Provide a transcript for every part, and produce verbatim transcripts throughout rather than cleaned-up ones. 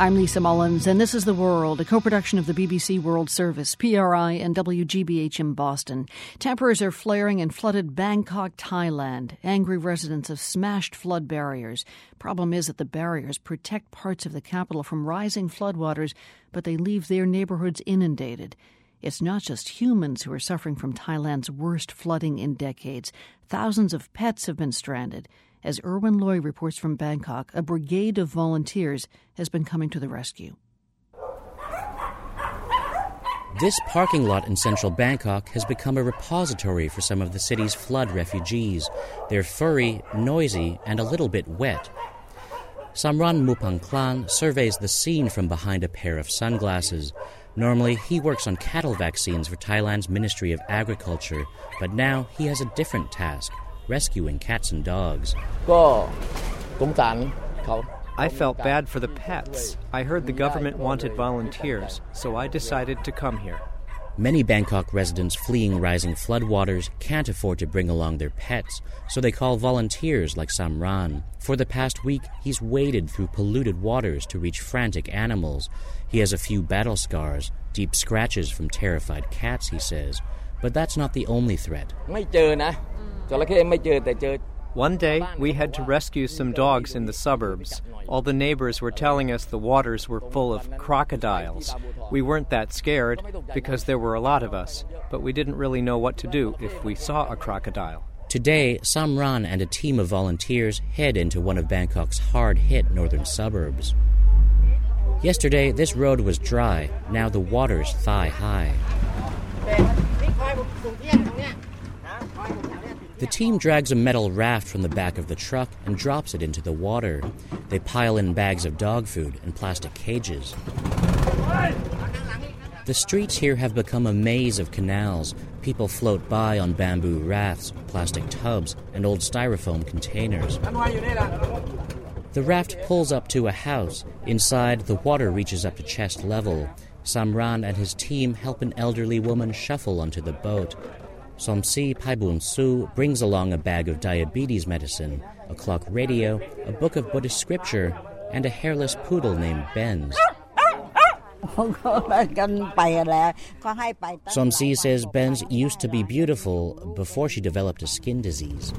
I'm Lisa Mullins, and this is The World, a co-production of the B B C World Service, P R I, and W G B H in Boston. Tempers are flaring in flooded Bangkok, Thailand. Angry residents have smashed flood barriers. Problem is that the barriers protect parts of the capital from rising floodwaters, but they leave their neighborhoods inundated. It's not just humans who are suffering from Thailand's worst flooding in decades. Thousands of pets have been stranded. As Erwin Loy reports from Bangkok, a brigade of volunteers has been coming to the rescue. This parking lot in central Bangkok has become a repository for some of the city's flood refugees. They're furry, noisy, and a little bit wet. Samran Mupangklan surveys the scene from behind a pair of sunglasses. Normally, he works on cattle vaccines for Thailand's Ministry of Agriculture, but now he has a different task: rescuing cats and dogs. I felt bad for the pets. I heard the government wanted volunteers, so I decided to come here. Many Bangkok residents fleeing rising floodwaters can't afford to bring along their pets, so they call volunteers like Samran. For the past week, he's waded through polluted waters to reach frantic animals. He has a few battle scars, deep scratches from terrified cats, he says. But that's not the only threat. One day, we had to rescue some dogs in the suburbs. All the neighbors were telling us the waters were full of crocodiles. We weren't that scared because there were a lot of us, but we didn't really know what to do if we saw a crocodile. Today, Samran and a team of volunteers head into one of Bangkok's hard-hit northern suburbs. Yesterday, this road was dry. Now the water's thigh-high. The team drags a metal raft from the back of the truck and drops it into the water. They pile in bags of dog food and plastic cages. The streets here have become a maze of canals. People float by on bamboo rafts, plastic tubs, and old styrofoam containers. The raft pulls up to a house. Inside, the water reaches up to chest level. Samran and his team help an elderly woman shuffle onto the boat. Somsi Paibun-su brings along a bag of diabetes medicine, a clock radio, a book of Buddhist scripture, and a hairless poodle named Benz. Somsi says Benz used to be beautiful before she developed a skin disease.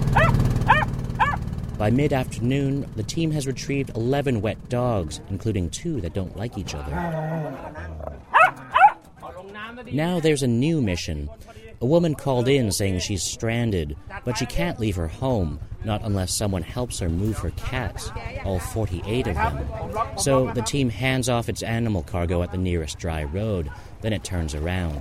By mid-afternoon, the team has retrieved eleven wet dogs, including two that don't like each other. Now there's a new mission. A woman called in saying she's stranded, but she can't leave her home, not unless someone helps her move her cats, all forty-eight of them. So the team hands off its animal cargo at the nearest dry road, then it turns around.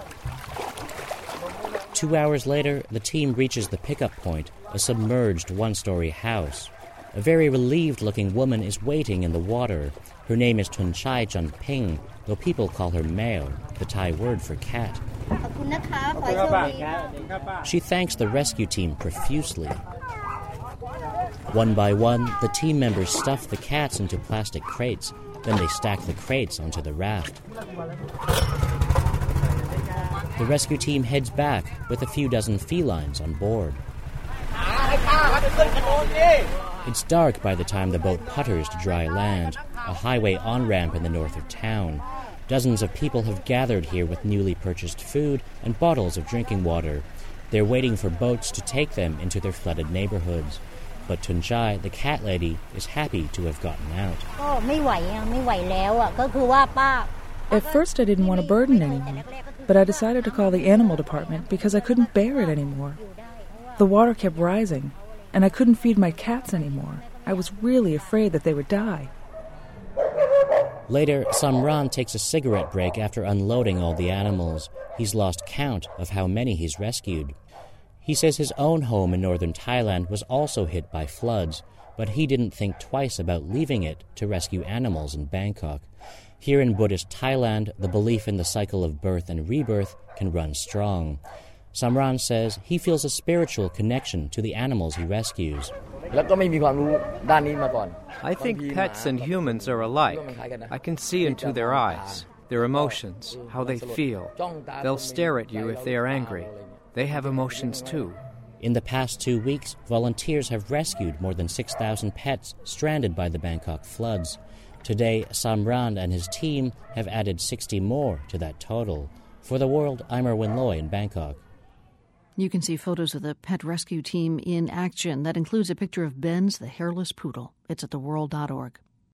Two hours later, the team reaches the pickup point, a submerged one-story house. A very relieved-looking woman is waiting in the water. Her name is Tunchai Chunping, though people call her Meo, the Thai word for cat. She thanks the rescue team profusely. One by one, the team members stuff the cats into plastic crates. Then they stack the crates onto the raft. The rescue team heads back with a few dozen felines on board. It's dark by the time the boat putters to dry land, a highway on-ramp in the north of town. Dozens of people have gathered here with newly purchased food and bottles of drinking water. They're waiting for boats to take them into their flooded neighborhoods. But Tunchai, the cat lady, is happy to have gotten out. At first I didn't want a burden anymore, but I decided to call the animal department because I couldn't bear it anymore. The water kept rising, and I couldn't feed my cats anymore. I was really afraid that they would die. Later, Samran takes a cigarette break after unloading all the animals. He's lost count of how many he's rescued. He says his own home in northern Thailand was also hit by floods, but he didn't think twice about leaving it to rescue animals in Bangkok. Here in Buddhist Thailand, the belief in the cycle of birth and rebirth can run strong. Samran says he feels a spiritual connection to the animals he rescues. I think pets and humans are alike. I can see into their eyes, their emotions, how they feel. They'll stare at you if they are angry. They have emotions too. In the past two weeks, volunteers have rescued more than six thousand pets stranded by the Bangkok floods. Today, Sambrand and his team have added sixty more to that total. For The World, I'm Erwin Loy in Bangkok. You can see photos of the pet rescue team in action. That includes a picture of Benz, the hairless poodle. It's at the world dot org.